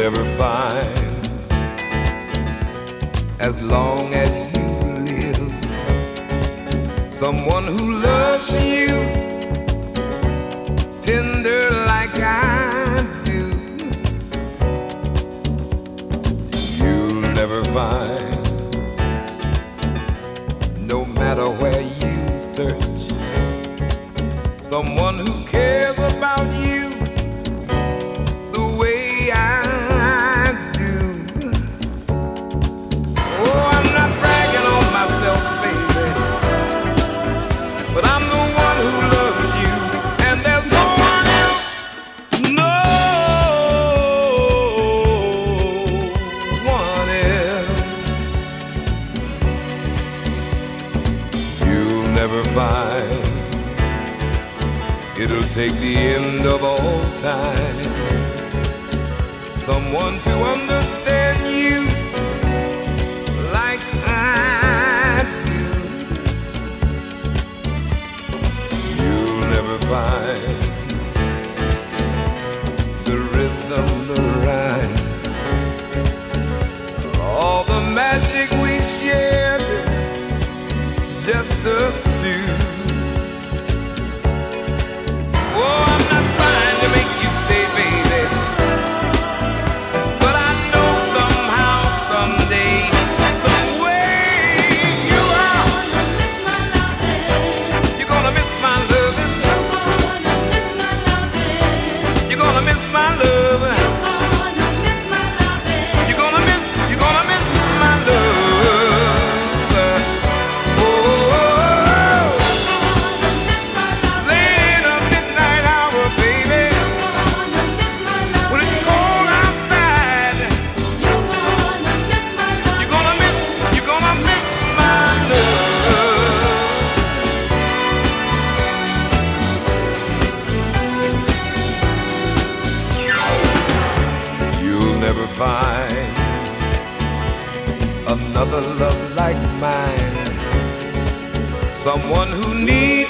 never find, as long as you live, someone who loves you tender like I do. You'll never find, no matter where you search, someone who cares about you the way I do. Oh, I'm not bragging on myself, baby, but I'm the one who loves you, and there's no one else, no one else. You'll never find, it'll take the end of all time, someone to understand you like I do. You'll never find the rhythm, the rhyme, all the magic we shared, just us two. Oh, I'm not trying to make you stay, baby, but I know somehow, someday, some way you are gonna miss my loving. You're gonna miss my loving. You're gonna miss my loving. You're gonna miss my loving. You're gonna miss my loving. You're gonna miss my love. Never find another love like mine, someone who needs